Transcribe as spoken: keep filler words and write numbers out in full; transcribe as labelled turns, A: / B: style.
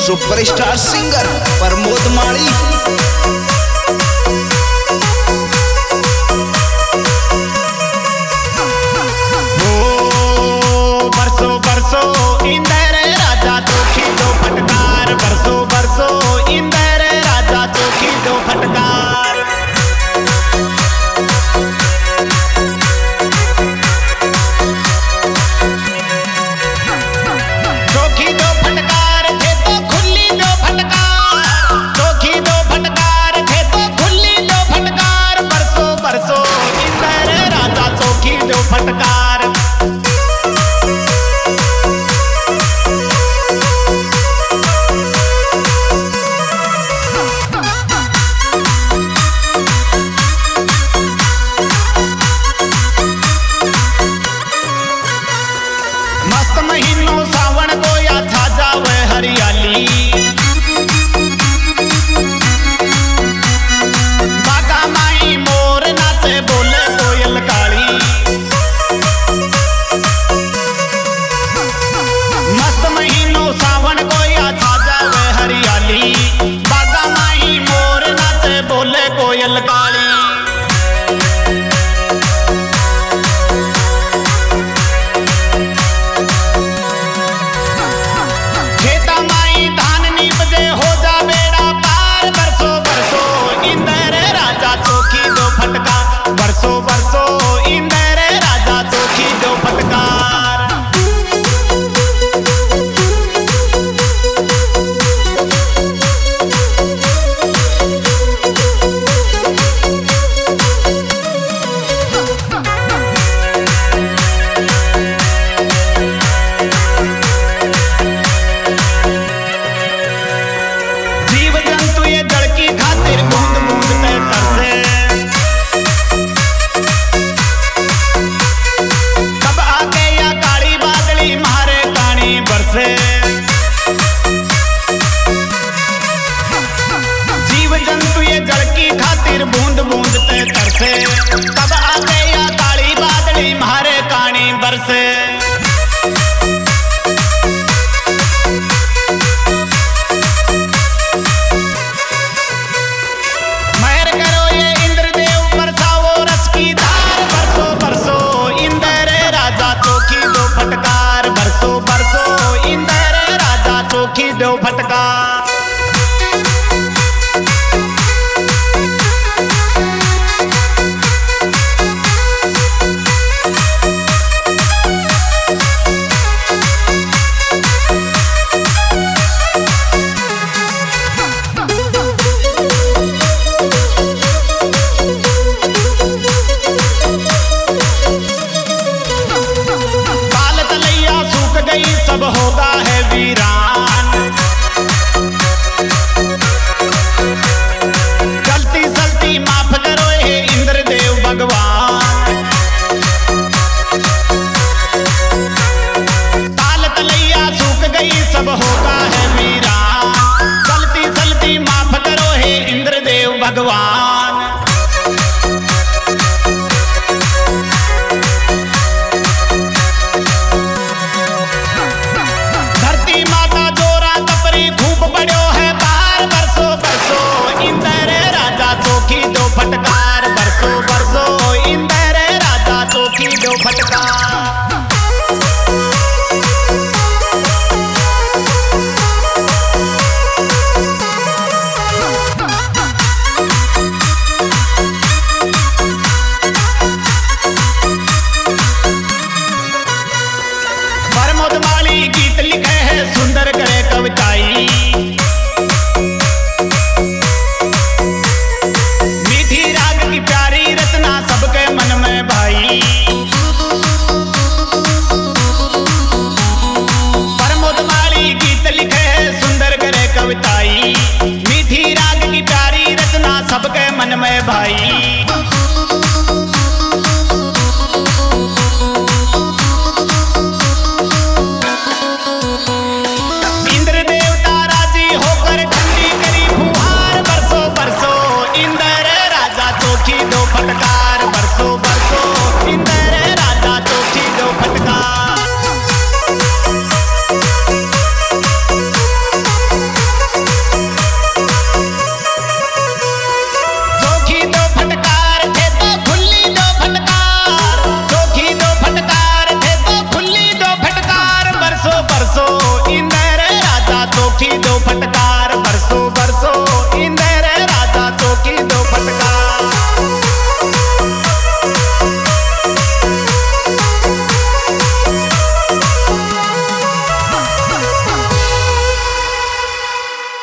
A: Superstar singer Pramod माली।
B: बरसों बरसों इंदर राजा चोखी दो फटकार, बरसों बरसों इंदर राजा चोखी दो फटकार। चोखी दो फटकार थे तो खुली दो फटकार, चोखी दो फटकार थे तो खुली दो फटकार। बरसों बरसों इंदर राजा चोखी दो फटकार। महीनों सावन को या छा जावे हरियाली, बागा माई मोर नाचे बोले कोयल काली। मस्त महीनों सावन को या छा जावे हरियाली, बागा माई मोर नाचे बोले कोयल काली। बरसों बरसों इंदर राजा चोखी दो फटकार। जीव जंतु ये जड़ की खातिर बूंद बूंद तय तरसे, जीव जंतु ये जल की खातिर बूंद बूंद ते तरसे। कब आके या काली बादली मारे कानी बरसे। महर करो ये इंद्रदेव बरसाओ रस की धार। बरसों बरसों इंदर राजा चोखी दो फटकार, बरसों बरसों इंदर राजा चोखी दो फटकार। सब होगा है वीरान, गलती सलती माफ करो हे इंद्रदेव भगवान। ताल तलैया सूख गई सब होगा है वीरान, गलती सलती माफ करो हे इंद्रदेव भगवान। फटकार बरसों बरसों इंदर राजा चोखी दो फटकार। प्रमोद माली गीत लिखे है सुंदर करे कविताई, सबके मन में भाई। प्रमोद माली गीत लिखे है सुंदर करे कविताई, मीठी राग की प्यारी रचना सबके मन में भाई।